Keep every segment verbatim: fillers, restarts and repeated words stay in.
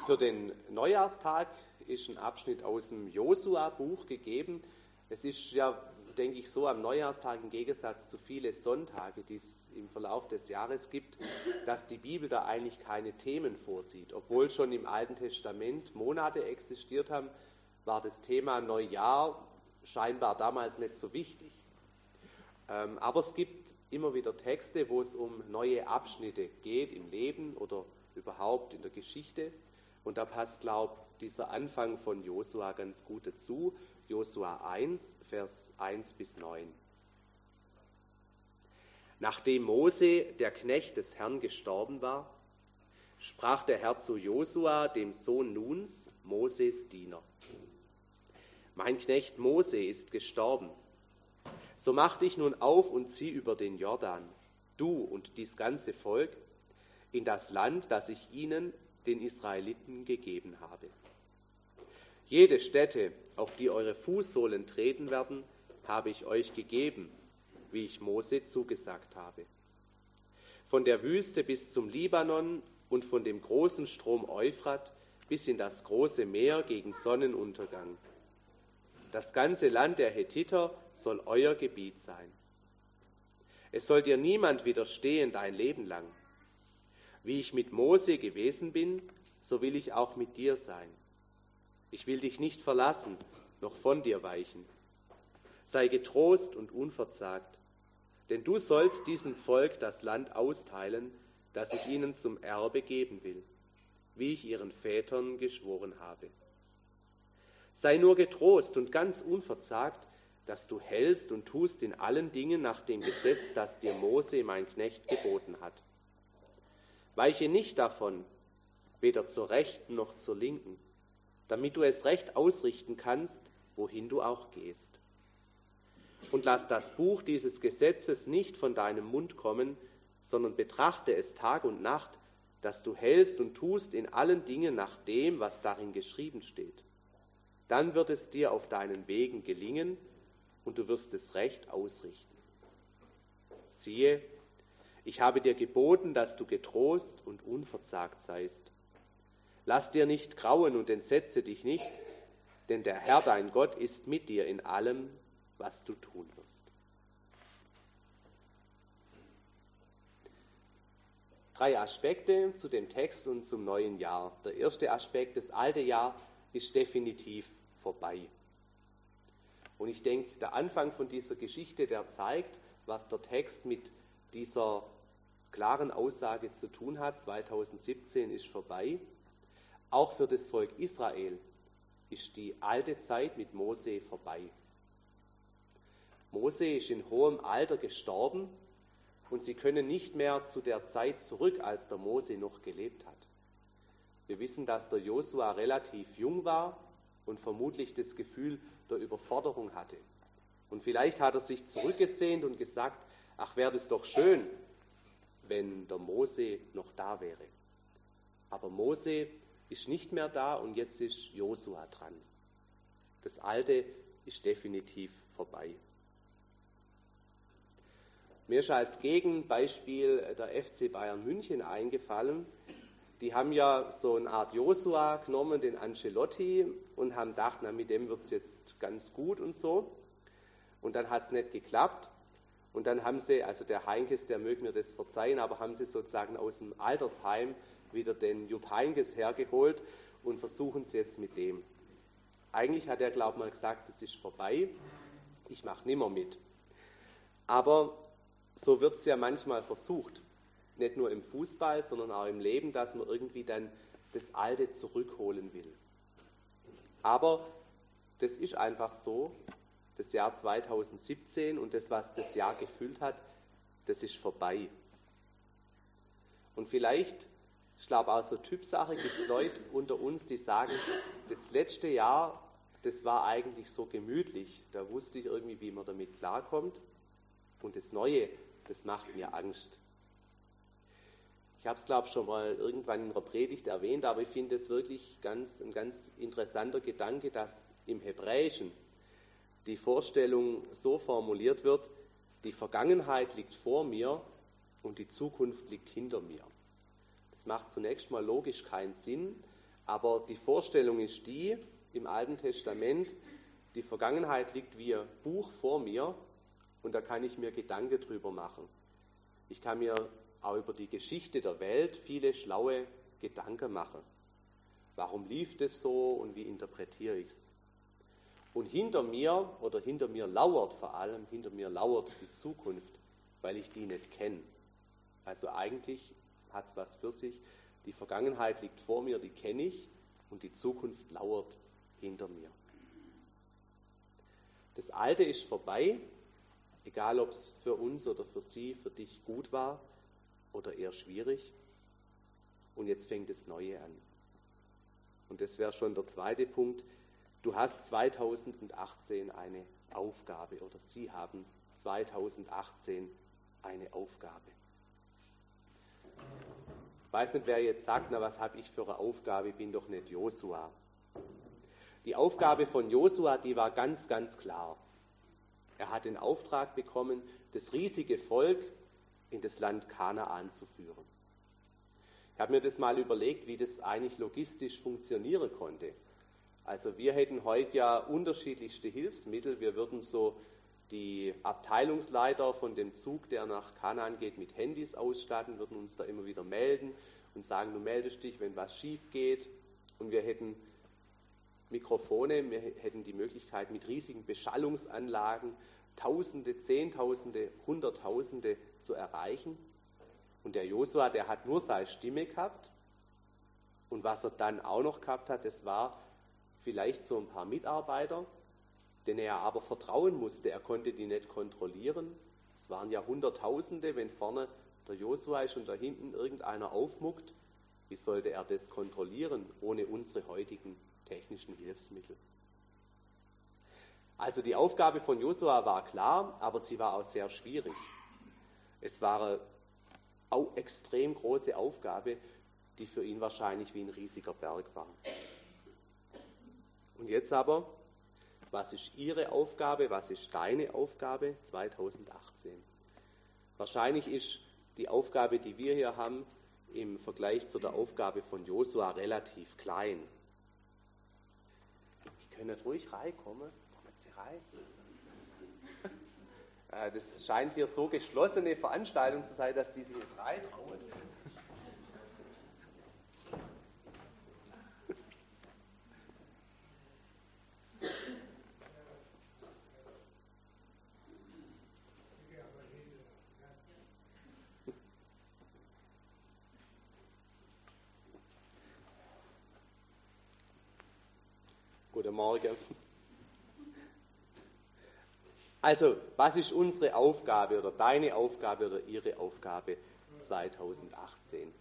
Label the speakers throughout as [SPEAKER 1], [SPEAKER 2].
[SPEAKER 1] Für den Neujahrstag ist ein Abschnitt aus dem Josua-Buch gegeben. Es ist ja, denke ich, so am Neujahrstag im Gegensatz zu vielen Sonntage, die es im Verlauf des Jahres gibt, dass die Bibel da eigentlich keine Themen vorsieht. Obwohl schon im Alten Testament Monate existiert haben, war das Thema Neujahr scheinbar damals nicht so wichtig. Ähm, aber es gibt immer wieder Texte, wo es um neue Abschnitte geht im Leben oder überhaupt in der Geschichte. Und da passt, glaube ich, dieser Anfang von Josua ganz gut dazu. Josua eins, Vers eins bis neun. Nachdem Mose, der Knecht des Herrn, gestorben war, sprach der Herr zu Josua, dem Sohn Nuns, Moses Diener: Mein Knecht Mose ist gestorben. So mach dich nun auf und zieh über den Jordan, du und dies ganze Volk, in das Land, das ich ihnen, den Israeliten, gegeben habe. Jede Stätte, auf die eure Fußsohlen treten werden, habe ich euch gegeben, wie ich Mose zugesagt habe. Von der Wüste bis zum Libanon und von dem großen Strom Euphrat bis in das große Meer gegen Sonnenuntergang. Das ganze Land der Hethiter soll euer Gebiet sein. Es soll dir niemand widerstehen dein Leben lang. Wie ich mit Mose gewesen bin, so will ich auch mit dir sein. Ich will dich nicht verlassen, noch von dir weichen. Sei getrost und unverzagt, denn du sollst diesem Volk das Land austeilen, das ich ihnen zum Erbe geben will, wie ich ihren Vätern geschworen habe. Sei nur getrost und ganz unverzagt, dass du hältst und tust in allen Dingen nach dem Gesetz, das dir Mose, mein Knecht, geboten hat. Weiche nicht davon, weder zur Rechten noch zur Linken, damit du es recht ausrichten kannst, wohin du auch gehst. Und lass das Buch dieses Gesetzes nicht von deinem Mund kommen, sondern betrachte es Tag und Nacht, dass du hältst und tust in allen Dingen nach dem, was darin geschrieben steht. Dann wird es dir auf deinen Wegen gelingen und du wirst es recht ausrichten. Siehe, ich habe dir geboten, dass du getrost und unverzagt seist. Lass dir nicht grauen und entsetze dich nicht, denn der Herr, dein Gott, ist mit dir in allem, was du tun wirst. Drei Aspekte zu dem Text und zum neuen Jahr. Der erste Aspekt: Das alte Jahr ist definitiv vorbei. Und ich denke, der Anfang von dieser Geschichte, der zeigt, was der Text mit dieser klaren Aussage zu tun hat. zweitausendsiebzehn ist vorbei. Auch für das Volk Israel ist die alte Zeit mit Mose vorbei. Mose ist in hohem Alter gestorben und sie können nicht mehr zu der Zeit zurück, als der Mose noch gelebt hat. Wir wissen, dass der Josua relativ jung war und vermutlich das Gefühl der Überforderung hatte. Und vielleicht hat er sich zurückgesehnt und gesagt: Ach, wäre das doch schön, wenn der Mose noch da wäre. Aber Mose ist nicht mehr da und jetzt ist Josua dran. Das Alte ist definitiv vorbei. Mir ist als Gegenbeispiel der F C Bayern München eingefallen. Die haben ja so eine Art Josua genommen, den Ancelotti, und haben gedacht, na, mit dem wird es jetzt ganz gut und so. Und dann hat es nicht geklappt. Und dann haben sie, also der Heinkes, der möge mir das verzeihen, aber haben sie sozusagen aus dem Altersheim wieder den Jupp Heynckes hergeholt und versuchen es jetzt mit dem. Eigentlich hat er, glaube ich, mal gesagt, das ist vorbei, ich mache nimmer mit. Aber so wird es ja manchmal versucht, nicht nur im Fußball, sondern auch im Leben, dass man irgendwie dann das Alte zurückholen will. Aber das ist einfach so, das Jahr zweitausendsiebzehn und das, was das Jahr gefüllt hat, das ist vorbei. Und vielleicht, ich glaube auch so Typsache, gibt es Leute unter uns, die sagen, das letzte Jahr, das war eigentlich so gemütlich, da wusste ich irgendwie, wie man damit klarkommt. Und das Neue, das macht mir Angst. Ich habe es, glaube ich, schon mal irgendwann in einer Predigt erwähnt, aber ich finde es wirklich ganz, ein ganz interessanter Gedanke, dass im Hebräischen die Vorstellung so formuliert wird: Die Vergangenheit liegt vor mir und die Zukunft liegt hinter mir. Das macht zunächst mal logisch keinen Sinn, Aber die Vorstellung ist die, im Alten Testament, die Vergangenheit liegt wie ein Buch vor mir und da kann ich mir Gedanken drüber machen. Ich kann mir auch über die Geschichte der Welt viele schlaue Gedanken machen. Warum lief das so und wie interpretiere ich es? Und hinter mir, oder hinter mir lauert vor allem, hinter mir lauert die Zukunft, weil ich die nicht kenne. Also eigentlich hat es was für sich. Die Vergangenheit liegt vor mir, die kenne ich, und die Zukunft lauert hinter mir. Das Alte ist vorbei, egal ob es für uns oder für Sie, für dich gut war oder eher schwierig. Und jetzt fängt das Neue an. Und das wäre schon der zweite Punkt. Du hast zweitausendachtzehn eine Aufgabe oder Sie haben zweitausendachtzehn eine Aufgabe. Ich weiß nicht, wer jetzt sagt, na, was habe ich für eine Aufgabe, ich bin doch nicht Josua. Die Aufgabe von Josua, die war ganz, ganz klar. Er hat den Auftrag bekommen, das riesige Volk in das Land Kanaan zu führen. Ich habe mir das mal überlegt, wie das eigentlich logistisch funktionieren konnte. Also wir hätten heute ja unterschiedlichste Hilfsmittel. Wir würden so die Abteilungsleiter von dem Zug, der nach Kanaan geht, mit Handys ausstatten, würden uns da immer wieder melden und sagen, du meldest dich, wenn was schief geht. Und wir hätten Mikrofone, wir hätten die Möglichkeit, mit riesigen Beschallungsanlagen Tausende, Zehntausende, Hunderttausende zu erreichen. Und der Josua, der hat nur seine Stimme gehabt. Und was er dann auch noch gehabt hat, das war vielleicht so ein paar Mitarbeiter, denen er aber vertrauen musste. Er konnte die nicht kontrollieren. Es waren ja Hunderttausende, wenn vorne der Josua ist und da hinten irgendeiner aufmuckt. Wie sollte er das kontrollieren ohne unsere heutigen technischen Hilfsmittel? Also die Aufgabe von Josua war klar, aber sie war auch sehr schwierig. Es war eine auch extrem große Aufgabe, die für ihn wahrscheinlich wie ein riesiger Berg war. Und jetzt aber, was ist Ihre Aufgabe, was ist deine Aufgabe zweitausendachtzehn? Wahrscheinlich ist die Aufgabe, die wir hier haben, im Vergleich zu der Aufgabe von Josua relativ klein. Die können nicht ruhig reinkommen. Kommen Sie rein. Das scheint hier so geschlossene Veranstaltung zu sein, dass die sich nicht reintrauen. Guten Morgen. Also, was ist unsere Aufgabe oder deine Aufgabe oder Ihre Aufgabe zweitausendachtzehn?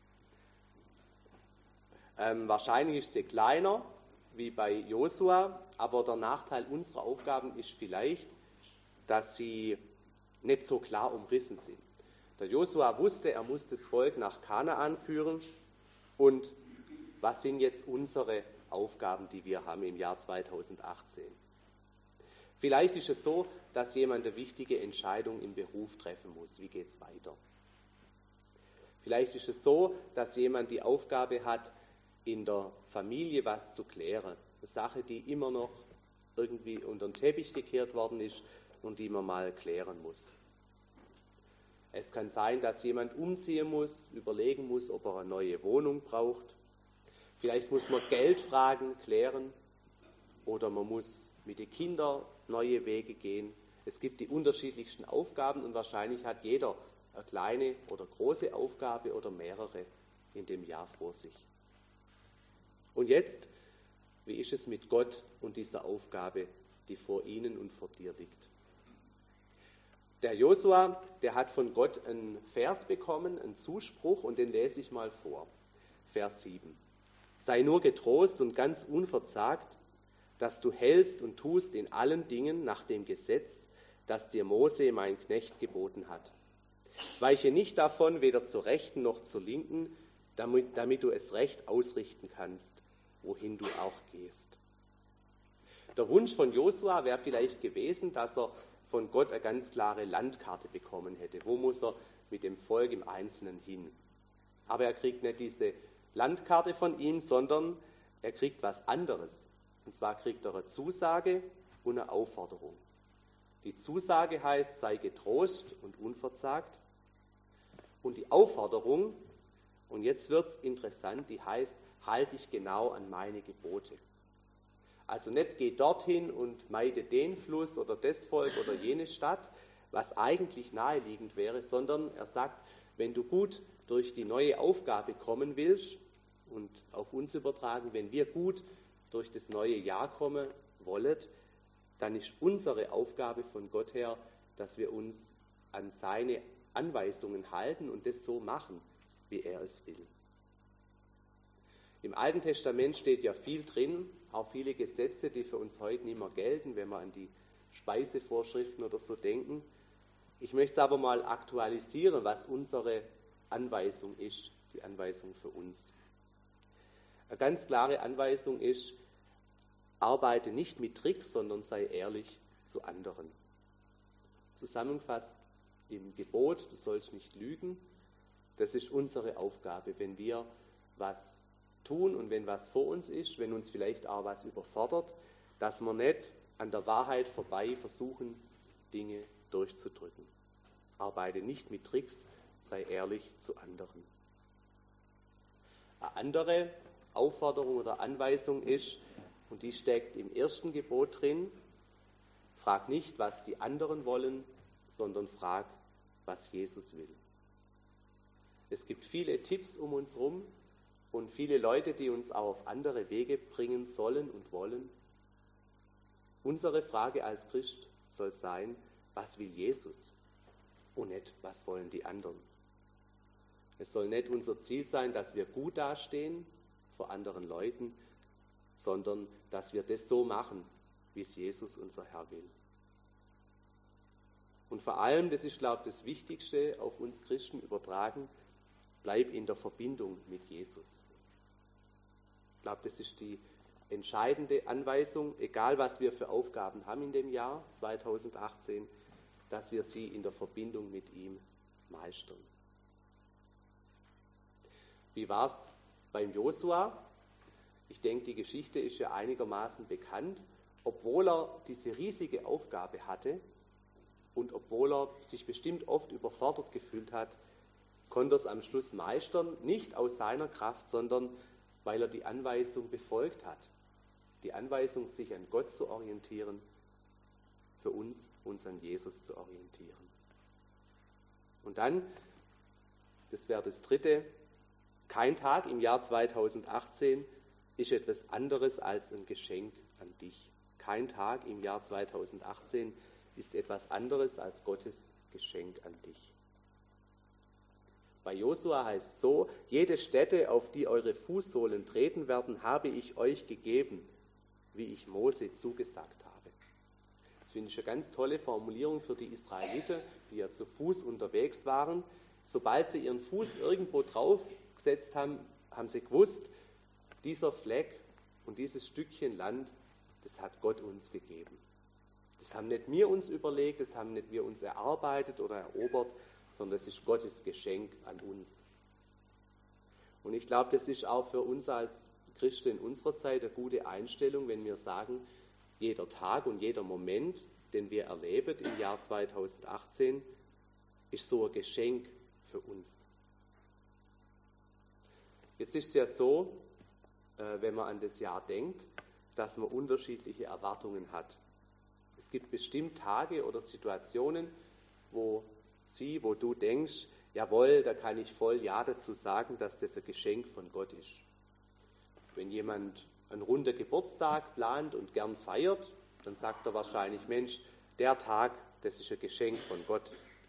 [SPEAKER 1] Ähm, wahrscheinlich ist sie kleiner wie bei Josua, aber der Nachteil unserer Aufgaben ist vielleicht, dass sie nicht so klar umrissen sind. Der Josua wusste, er muss das Volk nach Kanaan führen. Und was sind jetzt unsere Aufgaben, die wir haben im Jahr zweitausendachtzehn? Vielleicht ist es so, dass jemand eine wichtige Entscheidung im Beruf treffen muss. Wie geht es weiter? Vielleicht ist es so, dass jemand die Aufgabe hat, in der Familie was zu klären. Eine Sache, die immer noch irgendwie unter den Teppich gekehrt worden ist und die man mal klären muss. Es kann sein, dass jemand umziehen muss, überlegen muss, ob er eine neue Wohnung braucht. Vielleicht muss man Geldfragen klären oder man muss mit den Kindern neue Wege gehen. Es gibt die unterschiedlichsten Aufgaben und wahrscheinlich hat jeder eine kleine oder große Aufgabe oder mehrere in dem Jahr vor sich. Und jetzt, wie ist es mit Gott und dieser Aufgabe, die vor Ihnen und vor dir liegt? Der Josua, der hat von Gott einen Vers bekommen, einen Zuspruch, und den lese ich mal vor. Vers sieben. Sei nur getrost und ganz unverzagt, dass du hältst und tust in allen Dingen nach dem Gesetz, das dir Mose, mein Knecht, geboten hat. Weiche nicht davon, weder zur Rechten noch zur Linken, damit, damit du es recht ausrichten kannst, wohin du auch gehst. Der Wunsch von Josua wäre vielleicht gewesen, dass er von Gott eine ganz klare Landkarte bekommen hätte. Wo muss er mit dem Volk im Einzelnen hin? Aber er kriegt nicht diese Landkarte von ihm, sondern er kriegt was anderes. Und zwar kriegt er eine Zusage und eine Aufforderung. Die Zusage heißt, sei getrost und unverzagt. Und die Aufforderung, und jetzt wird es interessant, die heißt, halt dich genau an meine Gebote. Also nicht geh dorthin und meide den Fluss oder das Volk oder jene Stadt, was eigentlich naheliegend wäre, sondern er sagt, wenn du gut durch die neue Aufgabe kommen willst und auf uns übertragen, wenn wir gut durch das neue Jahr kommen wollen, dann ist unsere Aufgabe von Gott her, dass wir uns an seine Anweisungen halten und das so machen, wie er es will. Im Alten Testament steht ja viel drin, auch viele Gesetze, die für uns heute nicht mehr gelten, wenn wir an die Speisevorschriften oder so denken. Ich möchte es aber mal aktualisieren, was unsere Anweisung ist, die Anweisung für uns. Eine ganz klare Anweisung ist, arbeite nicht mit Tricks, sondern sei ehrlich zu anderen. Zusammengefasst im Gebot, du sollst nicht lügen, das ist unsere Aufgabe, wenn wir was tun und wenn was vor uns ist, wenn uns vielleicht auch was überfordert, dass wir nicht an der Wahrheit vorbei versuchen, Dinge durchzudrücken. Arbeite nicht mit Tricks, sei ehrlich zu anderen. Eine andere Aufforderung oder Anweisung ist, und die steckt im ersten Gebot drin, frag nicht, was die anderen wollen, sondern frag, was Jesus will. Es gibt viele Tipps um uns herum und viele Leute, die uns auch auf andere Wege bringen sollen und wollen. Unsere Frage als Christ soll sein, was will Jesus und nicht, was wollen die anderen. Es soll nicht unser Ziel sein, dass wir gut dastehen vor anderen Leuten, sondern dass wir das so machen, wie es Jesus, unser Herr, will. Und vor allem, das ist, glaube ich, das Wichtigste auf uns Christen übertragen, bleib in der Verbindung mit Jesus. Ich glaube, das ist die entscheidende Anweisung, egal was wir für Aufgaben haben in dem Jahr zweitausendachtzehn, dass wir sie in der Verbindung mit ihm meistern. Wie war es beim Josua? Ich denke, die Geschichte ist ja einigermaßen bekannt. Obwohl er diese riesige Aufgabe hatte und obwohl er sich bestimmt oft überfordert gefühlt hat, konnte er es am Schluss meistern, nicht aus seiner Kraft, sondern weil er die Anweisung befolgt hat. Die Anweisung, sich an Gott zu orientieren, für uns, uns an Jesus zu orientieren. Und dann, das wäre das dritte, kein Tag im Jahr zweitausendachtzehn ist etwas anderes als ein Geschenk an dich. Kein Tag im Jahr zweitausendachtzehn ist etwas anderes als Gottes Geschenk an dich. Bei Josua heißt es so, jede Stätte, auf die eure Fußsohlen treten werden, habe ich euch gegeben, wie ich Mose zugesagt habe. Das finde ich eine ganz tolle Formulierung für die Israeliten, die ja zu Fuß unterwegs waren. Sobald sie ihren Fuß irgendwo draufgesetzt haben, haben sie gewusst, dieser Fleck und dieses Stückchen Land, das hat Gott uns gegeben. Das haben nicht wir uns überlegt, das haben nicht wir uns erarbeitet oder erobert, sondern es ist Gottes Geschenk an uns. Und ich glaube, das ist auch für uns als Christen in unserer Zeit eine gute Einstellung, wenn wir sagen, jeder Tag und jeder Moment, den wir erleben im Jahr zweitausendachtzehn, ist so ein Geschenk für uns. Jetzt ist es ja so, wenn man an das Jahr denkt, dass man unterschiedliche Erwartungen hat. Es gibt bestimmt Tage oder Situationen, wo sie, wo du denkst, jawohl, da kann ich voll Ja dazu sagen, dass das ein Geschenk von Gott ist. Wenn jemand einen runden Geburtstag plant und gern feiert, dann sagt er wahrscheinlich, Mensch, der Tag, das ist ein Geschenk von Gott.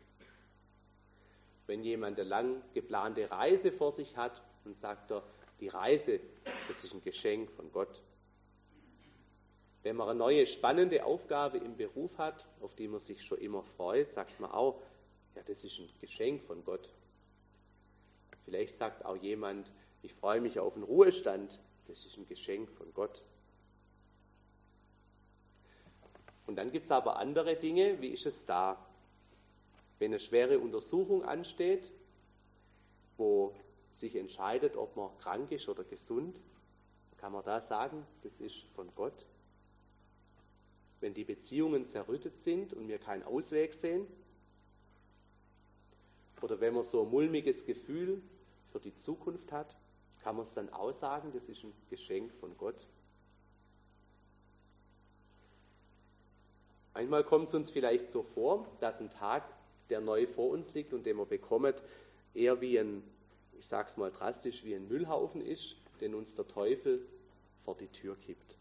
[SPEAKER 1] Wenn jemand eine lang geplante Reise vor sich hat, dann sagt er, die Reise, das ist ein Geschenk von Gott. Wenn man eine neue spannende Aufgabe im Beruf hat, auf die man sich schon immer freut, sagt man auch, ja, das ist ein Geschenk von Gott. Vielleicht sagt auch jemand, ich freue mich auf einen Ruhestand, das ist ein Geschenk von Gott. Und dann gibt es aber andere Dinge, wie ist es da? Wenn eine schwere Untersuchung ansteht, wo sich entscheidet, ob man krank ist oder gesund, kann man da sagen, das ist von Gott. Wenn die Beziehungen zerrüttet sind und wir keinen Ausweg sehen, oder wenn man so ein mulmiges Gefühl für die Zukunft hat, kann man es dann auch sagen, das ist ein Geschenk von Gott. Manchmal kommt es uns vielleicht so vor, dass ein Tag, der neu vor uns liegt und den wir bekommen, eher wie ein, ich sage es mal drastisch, wie ein Müllhaufen ist, den uns der Teufel vor die Tür kippt.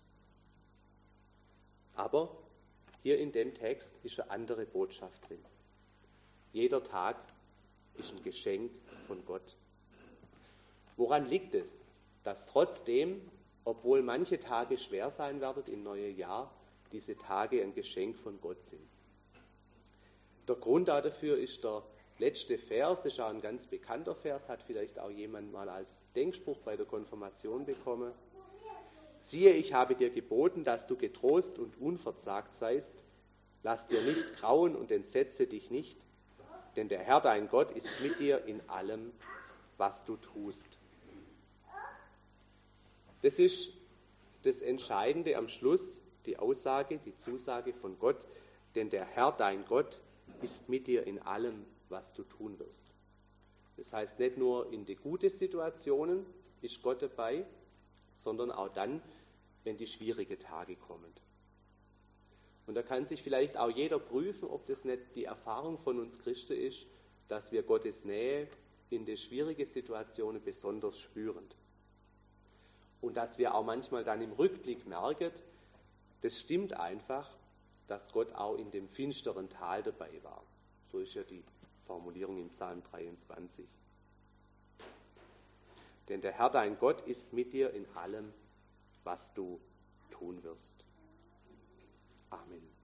[SPEAKER 1] Aber hier in dem Text ist eine andere Botschaft drin. Jeder Tag ist ein Geschenk von Gott. Woran liegt es, dass trotzdem, obwohl manche Tage schwer sein werden im neuen Jahr, diese Tage ein Geschenk von Gott sind? Der Grund dafür ist der letzte Vers, das ist auch ein ganz bekannter Vers, hat vielleicht auch jemand mal als Denkspruch bei der Konfirmation bekommen. Siehe, ich habe dir geboten, dass du getrost und unverzagt seist. Lass dir nicht grauen und entsetze dich nicht, denn der Herr, dein Gott, ist mit dir in allem, was du tust. Das ist das Entscheidende am Schluss, die Aussage, die Zusage von Gott, denn der Herr, dein Gott, ist mit dir in allem, was du tun wirst. Das heißt, nicht nur in die guten Situationen ist Gott dabei, sondern auch dann, wenn die schwierigen Tage kommen. Und da kann sich vielleicht auch jeder prüfen, ob das nicht die Erfahrung von uns Christen ist, dass wir Gottes Nähe in den schwierigen Situationen besonders spüren. Und dass wir auch manchmal dann im Rückblick merken, das stimmt einfach, dass Gott auch in dem finsteren Tal dabei war. So ist ja die Formulierung im Psalm dreiundzwanzig. Denn der Herr, dein Gott, ist mit dir in allem, was du tun wirst. Amen.